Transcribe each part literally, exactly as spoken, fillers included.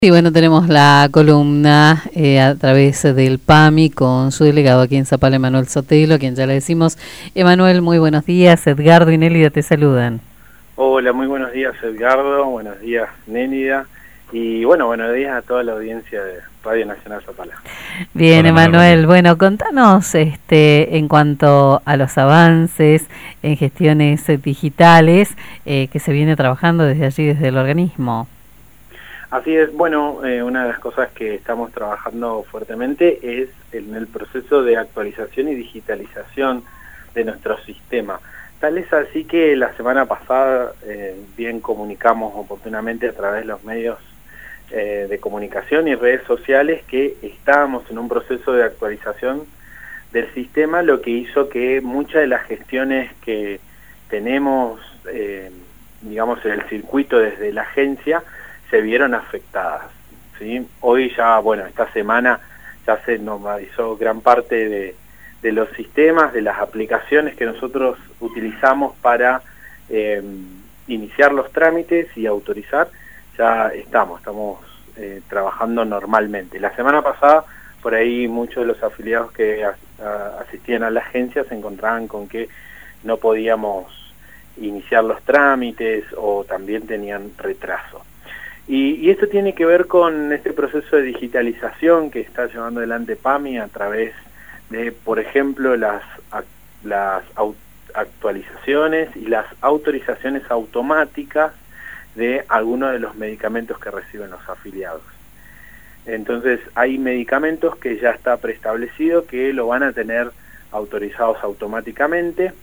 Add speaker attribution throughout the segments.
Speaker 1: Sí, bueno, tenemos la columna eh, a través del PAMI con su delegado aquí en Zapala, Emanuel Sotelo, a quien ya le decimos. Emanuel, muy buenos días. Edgardo y Nélida te saludan.
Speaker 2: Hola, muy buenos días Edgardo, buenos días Nélida y bueno, buenos días a toda la audiencia de Radio Nacional Zapala.
Speaker 1: Bien, Hola, Emanuel, bueno, contanos este, en cuanto a los avances en gestiones digitales eh, que se viene trabajando desde allí, desde el organismo.
Speaker 2: Así es, bueno, eh, una de las cosas que estamos trabajando fuertemente es en el proceso de actualización y digitalización de nuestro sistema. Tal es así que la semana pasada eh, bien comunicamos oportunamente a través de los medios eh, de comunicación y redes sociales que estábamos en un proceso de actualización del sistema, lo que hizo que muchas de las gestiones que tenemos, eh, digamos, en el circuito desde la agencia, se vieron afectadas, ¿sí? Hoy ya, bueno, esta semana ya se normalizó gran parte de, de los sistemas, de las aplicaciones que nosotros utilizamos para eh, iniciar los trámites y autorizar, ya estamos, estamos eh, trabajando normalmente. La semana pasada, por ahí muchos de los afiliados que a, a, asistían a la agencia se encontraban con que no podíamos iniciar los trámites o también tenían retraso. Y, y esto tiene que ver con este proceso de digitalización que está llevando adelante PAMI a través de, por ejemplo, las, las actualizaciones y las autorizaciones automáticas de algunos de los medicamentos que reciben los afiliados. Entonces, hay medicamentos que ya está preestablecido que lo van a tener autorizados automáticamente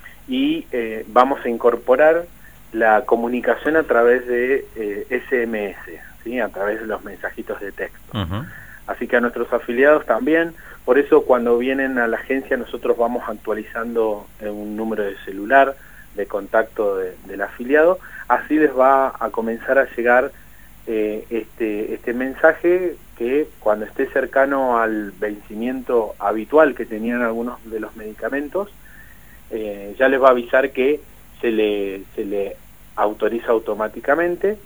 Speaker 2: y eh, vamos a incorporar la comunicación a través de eh, S M S, ¿sí? A través de los mensajitos de texto. Uh-huh. Así que a nuestros afiliados también, por eso cuando vienen a la agencia nosotros vamos actualizando un número de celular de contacto de, del afiliado, así les va a comenzar a llegar eh, este, este mensaje que cuando esté cercano al vencimiento habitual que tenían algunos de los medicamentos, eh, ya les va a avisar que se le, se le autoriza automáticamente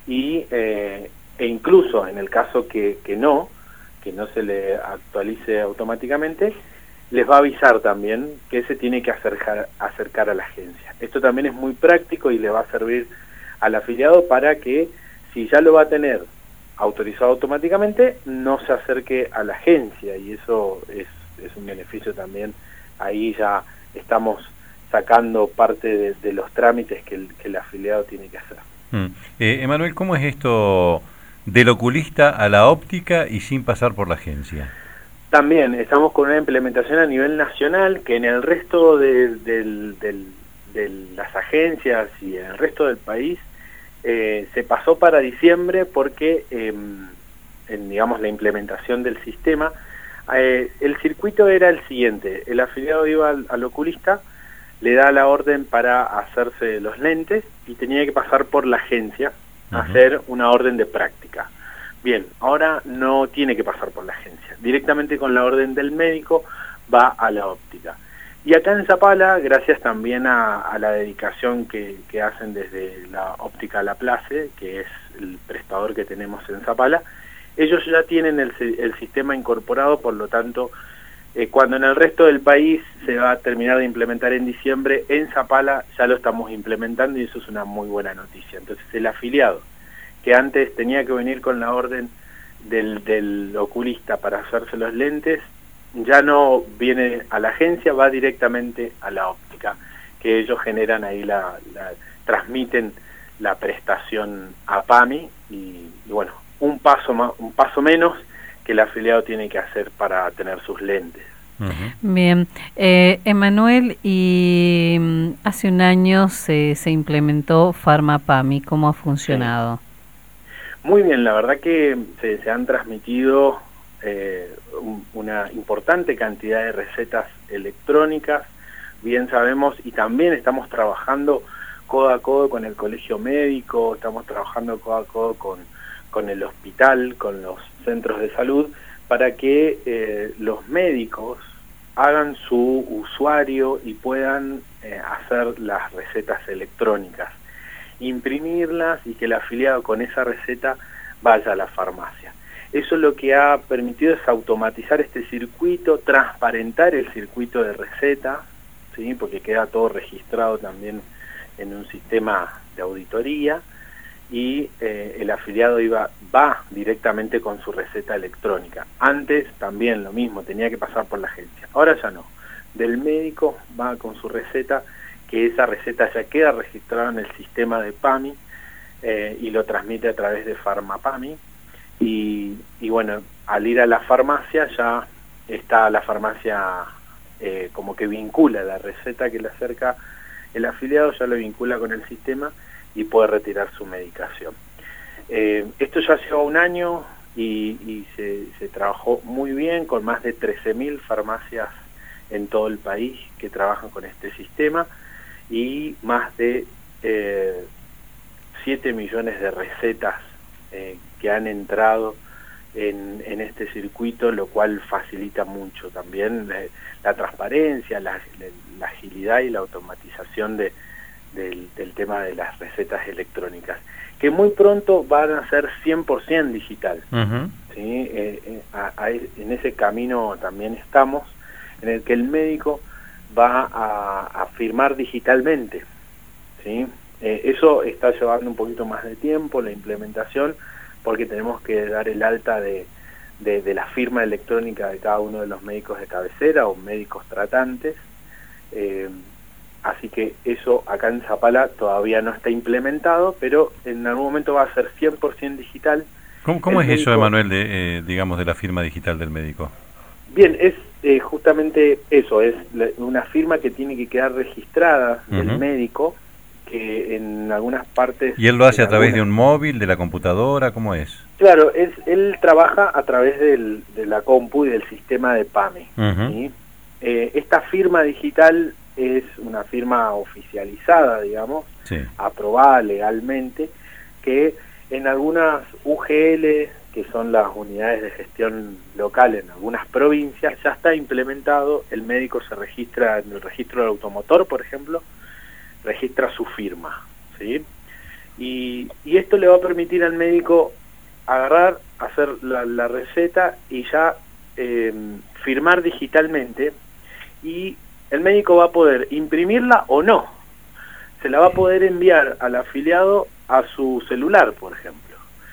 Speaker 2: y eh, e incluso en el caso que, que no, que no se le actualice automáticamente, les va a avisar también que se tiene que acercar, acercar a la agencia. Esto también es muy práctico y le va a servir al afiliado para que si ya lo va a tener autorizado automáticamente, no se acerque a la agencia y eso es, es un beneficio también. Ahí ya estamos sacando parte de, de los trámites que el, que el afiliado tiene que hacer.
Speaker 3: Mm. Eh, Emanuel, ¿cómo es esto del oculista a la óptica y sin pasar por la agencia?
Speaker 2: También estamos con una implementación a nivel nacional que en el resto de, de, de, de las agencias y en el resto del país eh, se pasó para diciembre porque eh, en, digamos, la implementación del sistema, eh, el circuito era el siguiente: el afiliado iba al, al oculista, le da la orden para hacerse los lentes y tenía que pasar por la agencia a uh-huh. hacer una orden de práctica. Bien, ahora no tiene que pasar por la agencia, directamente con la orden del médico va a la óptica. Y acá en Zapala, gracias también a, a la dedicación que, que hacen desde la óptica Laplace, que es el prestador que tenemos en Zapala, ellos ya tienen el, el sistema incorporado, por lo tanto, Eh, cuando en el resto del país se va a terminar de implementar en diciembre, en Zapala ya lo estamos implementando y eso es una muy buena noticia. Entonces el afiliado que antes tenía que venir con la orden del, del oculista para hacerse los lentes, ya no viene a la agencia, va directamente a la óptica, que ellos generan ahí, la, la transmiten la prestación a PAMI y, y bueno, un paso más, un paso menos que el afiliado tiene que hacer para tener sus lentes.
Speaker 1: Uh-huh. Bien, eh, Emanuel, y um, hace un año se, se implementó PharmaPAMI, ¿cómo ha funcionado?
Speaker 2: Sí. Muy bien, la verdad que se, se han transmitido eh, un, una importante cantidad de recetas electrónicas, bien sabemos, y también estamos trabajando codo a codo con el colegio médico, estamos trabajando codo a codo con con el hospital, con los centros de salud, para que eh, los médicos hagan su usuario y puedan eh, hacer las recetas electrónicas, imprimirlas y que el afiliado con esa receta vaya a la farmacia. Eso lo que ha permitido es automatizar este circuito, transparentar el circuito de receta, ¿sí? Porque queda todo registrado también en un sistema de auditoría, y eh, el afiliado iba va directamente con su receta electrónica. Antes también lo mismo, tenía que pasar por la agencia. Ahora ya no. Del médico va con su receta, que esa receta ya queda registrada en el sistema de PAMI eh, y lo transmite a través de PharmaPAMI. Y, y bueno, al ir a la farmacia ya está la farmacia eh, como que vincula la receta que le acerca el afiliado, ya lo vincula con el sistema y puede retirar su medicación. Eh, esto ya lleva un año y, y se, se trabajó muy bien con más de trece mil farmacias en todo el país que trabajan con este sistema y más de eh, siete millones de recetas eh, que han entrado en, en este circuito, lo cual facilita mucho también eh, la transparencia, la, la agilidad y la automatización de Del, del tema de las recetas electrónicas, que muy pronto van a ser cien por ciento digital. Uh-huh. ¿Sí? Eh, a, a, en ese camino también estamos, en el que el médico va a, a firmar digitalmente. ¿Sí? Eh, eso está llevando un poquito más de tiempo, la implementación, porque tenemos que dar el alta de, de, de la firma electrónica de cada uno de los médicos de cabecera o médicos tratantes. Eh, Así que eso acá en Zapala todavía no está implementado, pero en algún momento va a ser cien por ciento digital.
Speaker 3: ¿Cómo, cómo es médico, eso, Emanuel, de, eh, digamos, de la firma digital del médico?
Speaker 2: Bien, es eh, justamente eso, es una firma que tiene que quedar registrada uh-huh. del médico, que en algunas partes...
Speaker 3: ¿Y él lo hace a través
Speaker 2: algunas...
Speaker 3: de un móvil, de la computadora? ¿Cómo es?
Speaker 2: Claro, es él trabaja a través del, de la compu y del sistema de PAMI. Uh-huh. ¿Sí? Eh, esta firma digital es una firma oficializada, digamos, sí. aprobada legalmente, que en algunas U G L, que son las unidades de gestión local en algunas provincias, ya está implementado. El médico se registra en el registro del automotor, por ejemplo, registra su firma, ¿sí? Y, y esto le va a permitir al médico agarrar, hacer la, la receta y ya eh, firmar digitalmente, y el médico va a poder imprimirla o no. Se la va a poder enviar al afiliado a su celular, por ejemplo.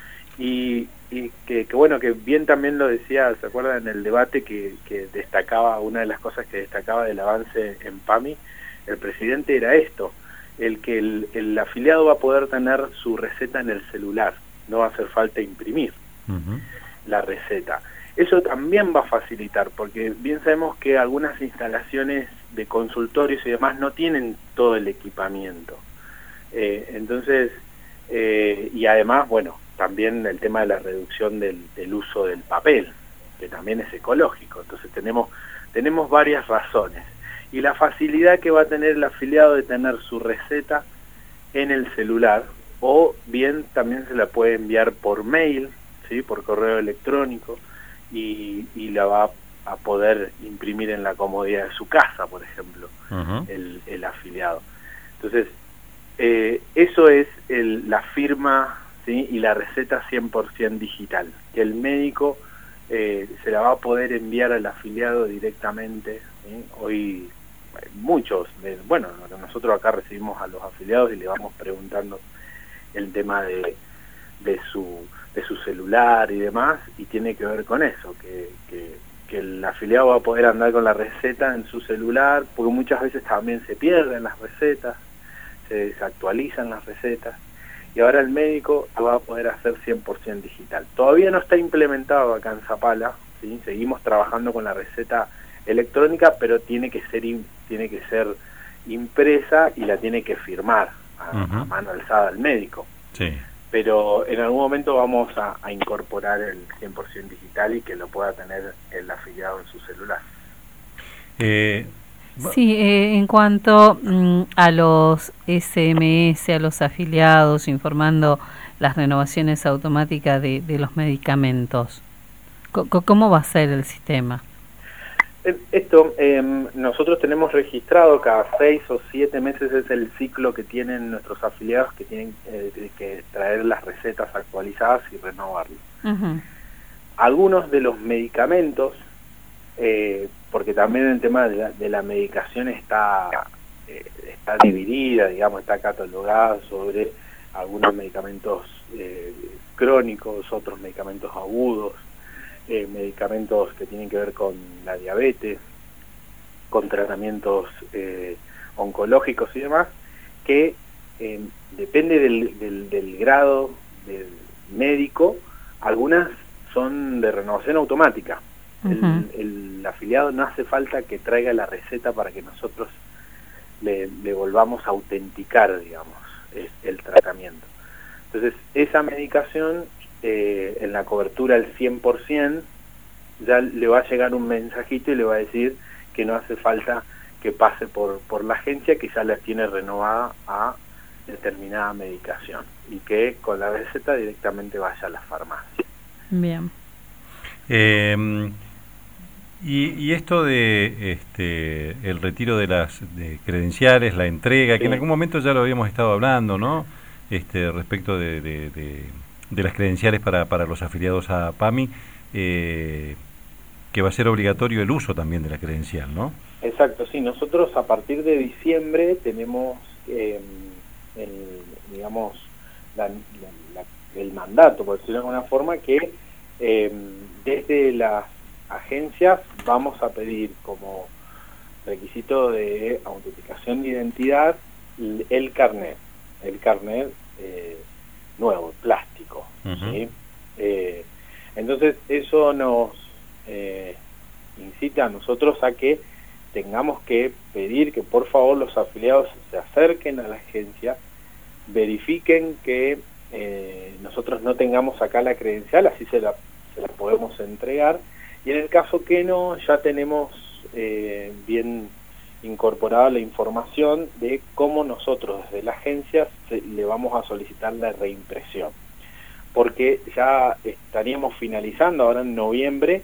Speaker 2: Y, y que, que bueno, que bien también lo decía, ¿se acuerdan en el debate que, que destacaba, una de las cosas que destacaba del avance en PAMI, el presidente, era esto, el que el, el afiliado va a poder tener su receta en el celular, no va a hacer falta imprimir uh-huh. la receta. Eso también va a facilitar, porque bien sabemos que algunas instalaciones de consultorios y demás no tienen todo el equipamiento. Eh, entonces, eh, y además, bueno, también el tema de la reducción del, del uso del papel, que también es ecológico. Entonces tenemos, tenemos varias razones. Y la facilidad que va a tener el afiliado de tener su receta en el celular, o bien también se la puede enviar por mail, ¿sí? Por correo electrónico, y, y la va a poder imprimir en la comodidad de su casa, por ejemplo, uh-huh. el, el afiliado. Entonces, eh, eso es el, la firma, ¿sí? Y la receta cien por ciento digital, que el médico eh, se la va a poder enviar al afiliado directamente, ¿sí? Hoy muchos, de, bueno, nosotros acá recibimos a los afiliados y le vamos preguntando el tema de, de su de su celular y demás, y tiene que ver con eso, que, que, que el afiliado va a poder andar con la receta en su celular, porque muchas veces también se pierden las recetas, se desactualizan las recetas, y ahora el médico lo va a poder hacer cien por ciento digital. Todavía no está implementado acá en Zapala, ¿sí? Seguimos trabajando con la receta electrónica, pero tiene que ser tiene que ser impresa y la tiene que firmar a, uh-huh. a mano alzada el médico.
Speaker 3: Sí.
Speaker 2: Pero en algún momento vamos a, a incorporar el cien por ciento digital y que lo pueda tener el afiliado en su celular.
Speaker 1: Eh, sí, eh, en cuanto mm, a los S M S, a los afiliados, informando las renovaciones automáticas de, de los medicamentos, ¿cómo va a ser el sistema?
Speaker 2: Esto, eh, nosotros tenemos registrado cada seis o siete meses es el ciclo que tienen nuestros afiliados que tienen eh, que traer las recetas actualizadas y renovarlas. Uh-huh. Algunos de los medicamentos, eh, porque también el tema de la, de la medicación está, eh, está dividida, digamos, está catalogada sobre algunos medicamentos eh, crónicos, otros medicamentos agudos, Eh, medicamentos que tienen que ver con la diabetes, con tratamientos eh, oncológicos y demás, que eh, depende del, del, del grado del médico, algunas son de renovación automática. Uh-huh. el, el afiliado no hace falta que traiga la receta para que nosotros le, le volvamos a autenticar, digamos, es, el tratamiento. Entonces, esa medicación Eh, en la cobertura al cien por ciento, ya le va a llegar un mensajito y le va a decir que no hace falta que pase por, por la agencia, que ya la tiene renovada a determinada medicación y que con la receta directamente vaya a la farmacia.
Speaker 1: Bien.
Speaker 3: Eh, y, y esto de este el retiro de las de credenciales, la entrega, sí, que en algún momento ya lo habíamos estado hablando, ¿no? Este respecto de... de, de de las credenciales para, para los afiliados a PAMI, eh, que va a ser obligatorio el uso también de la credencial, ¿no?
Speaker 2: Exacto, sí. Nosotros a partir de diciembre tenemos, eh, el, digamos, la, la, la, el mandato, por decirlo de alguna forma, que eh, desde las agencias vamos a pedir como requisito de autenticación de identidad el carnet, el carnet eh, nuevo, plástico. Uh-huh. ¿Sí? Eh, entonces eso nos eh, incita a nosotros a que tengamos que pedir que por favor los afiliados se acerquen a la agencia, verifiquen que eh, nosotros no tengamos acá la credencial, así se la, se la podemos entregar, y en el caso que no, ya tenemos eh, bien incorporada la información de cómo nosotros desde la agencia se, le vamos a solicitar la reimpresión, porque ya estaríamos finalizando ahora en noviembre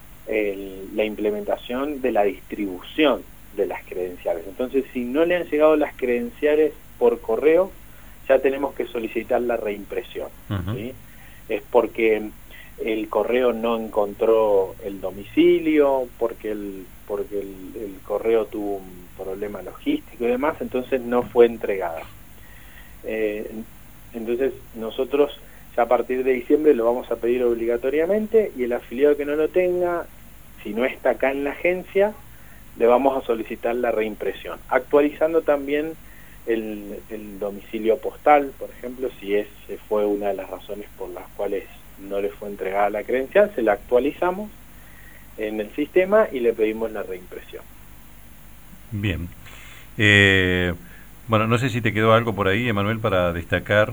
Speaker 2: el, la implementación de la distribución de las credenciales. Entonces, si no le han llegado las credenciales por correo, ya tenemos que solicitar la reimpresión. Uh-huh. ¿Sí? Es porque el correo no encontró el domicilio, porque el porque el, el correo tuvo un problema logístico y demás, entonces no fue entregada. Eh, entonces nosotros ya a partir de diciembre lo vamos a pedir obligatoriamente, y el afiliado que no lo tenga, si no está acá en la agencia, le vamos a solicitar la reimpresión, actualizando también el, el domicilio postal, por ejemplo, si ese fue una de las razones por las cuales no le fue entregada la credencial, se la actualizamos en el sistema y le pedimos la reimpresión.
Speaker 3: Bien. Eh, bueno, no sé si te quedó algo por ahí, Emanuel, para destacar.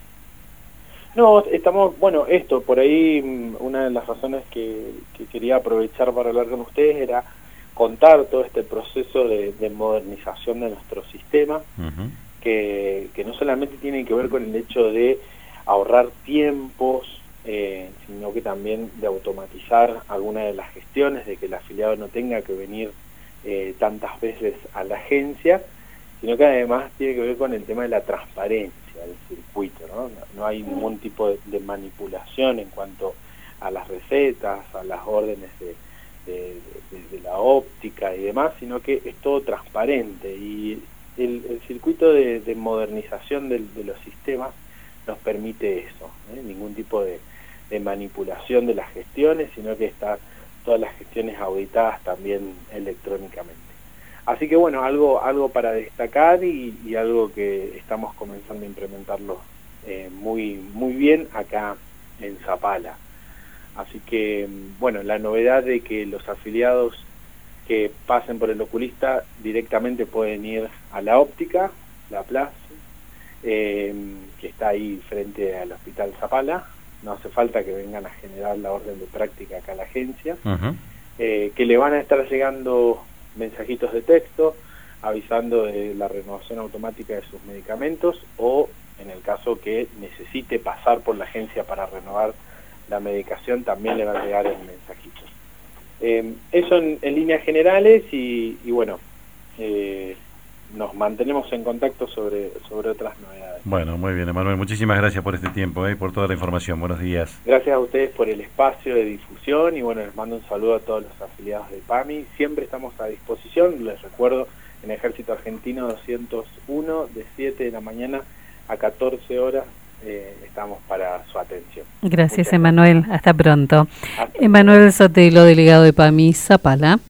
Speaker 2: No, estamos, bueno, esto, por ahí una de las razones que, que quería aprovechar para hablar con ustedes era contar todo este proceso de, de modernización de nuestro sistema, uh-huh. que, que no solamente tiene que ver con el hecho de ahorrar tiempos, Eh, sino que también de automatizar algunas de las gestiones, de que el afiliado no tenga que venir eh, tantas veces a la agencia, sino que además tiene que ver con el tema de la transparencia del circuito, ¿no? No, no hay ningún tipo de, de manipulación en cuanto a las recetas, a las órdenes de, de, de, de la óptica y demás, sino que es todo transparente, y el, el circuito de, de modernización del, de los sistemas nos permite eso, ¿eh? Ningún tipo de de manipulación de las gestiones, sino que están todas las gestiones auditadas también electrónicamente. Así que bueno, algo algo para destacar y, y algo que estamos comenzando a implementarlo eh, muy muy bien acá en Zapala. Así que bueno, la novedad de que los afiliados que pasen por el oculista directamente pueden ir a la óptica, la plaza, eh, que está ahí frente al Hospital Zapala. No hace falta que vengan a generar la orden de práctica acá a la agencia, uh-huh. eh, que le van a estar llegando mensajitos de texto avisando de la renovación automática de sus medicamentos, o en el caso que necesite pasar por la agencia para renovar la medicación, también le va a llegar el mensajito. Eh, eso en, en líneas generales y, y bueno, eh, nos mantenemos en contacto sobre, sobre otras novedades.
Speaker 3: Bueno, muy bien, Emanuel. Muchísimas gracias por este tiempo y eh, por toda la información. Buenos días.
Speaker 2: Gracias a ustedes por el espacio de difusión y bueno, les mando un saludo a todos los afiliados de P A M I. Siempre estamos a disposición, les recuerdo, en Ejército Argentino doscientos uno, de siete de la mañana a catorce horas, eh, estamos para su atención.
Speaker 1: Gracias, Emanuel. Hasta pronto.
Speaker 2: Hasta
Speaker 1: Emanuel Sotelo, delegado de P A M I Zapala.